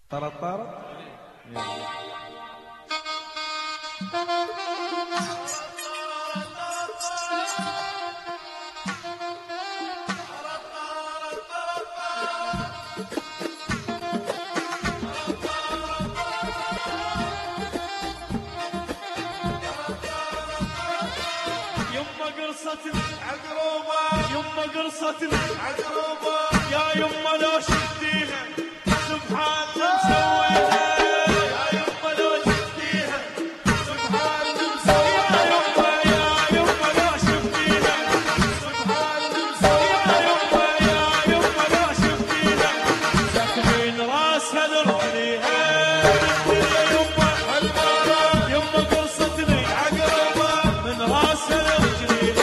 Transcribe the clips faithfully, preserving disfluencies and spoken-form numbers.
طرط طرط. قرصتني عقروبة يما قرصتني عقروبة يا يما لو شفتيها سبحان الله مسويها يا يما لو شفتيها سبحان الله مسويها يا يما يا يما لو شفتيها سبحان الله مسويها يا يما يا يما لو شفتيها ساكنين راسها لرجليها يا يما يما قرصتني عقروبة من راسها لرجليها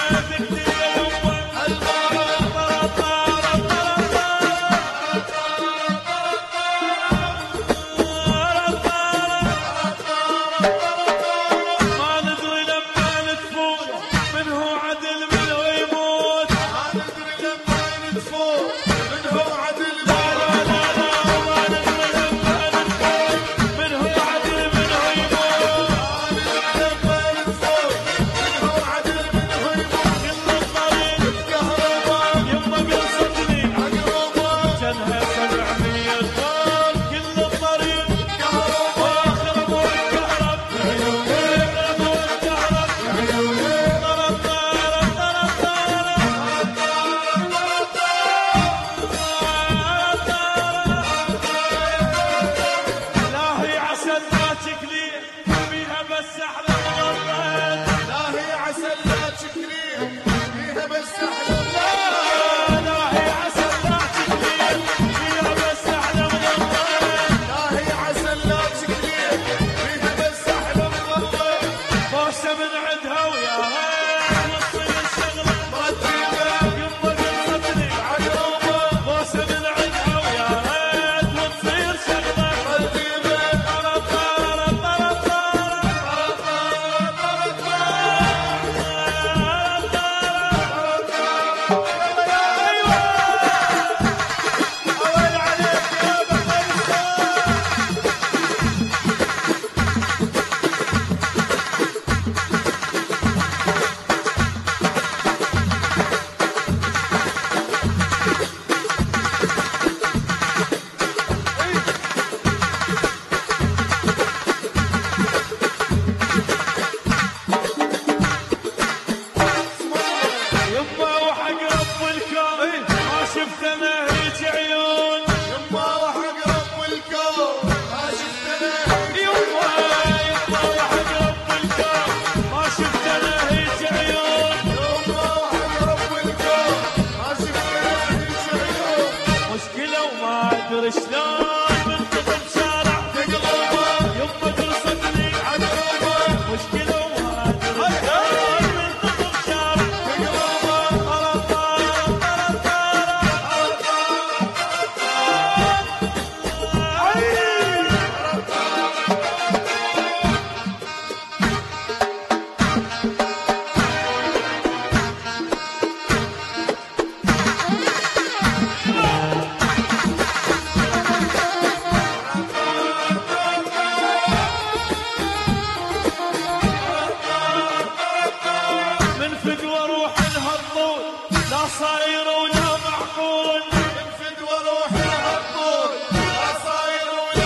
صاير ولا معقول انفد واروح لها الطول لا صاير ولا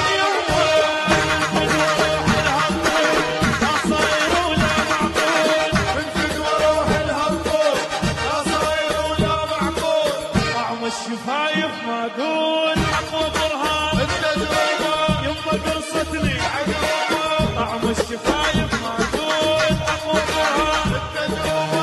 معقول انفد واروح لها الطول لا صاير ولا معقول انفد واروح لها الطول لا صاير ولا معقول طعم الشفايف ما اقول اقوى برهان التجربه يما قرصتني عقربه طعم الشفايف ما اقول اقوى برهان التجربه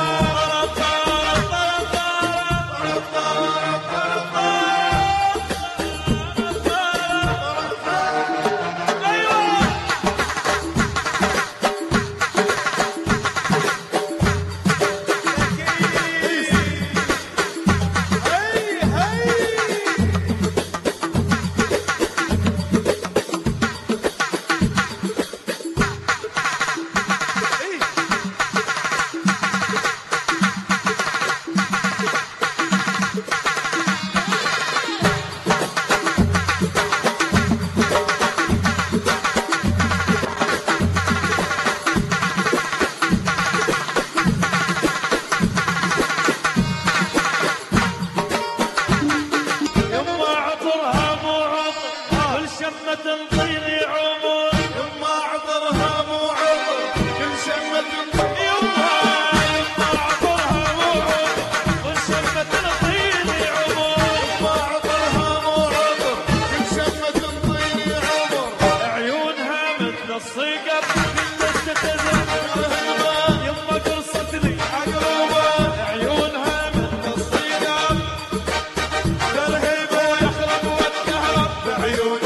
شمة تنطيني عمر يما عطرها مو عطر كل شمة تنطيني يما يما عطرها مو عمر والشمة تنطيني عمر يما عطرها مو عطر كل شمة تنطيني عمر عيونها مثل الصقر كلش تتزن يما قرصتني عقربة عيونها مثل الصقر ترهيبة يخرب والكهرب بعيون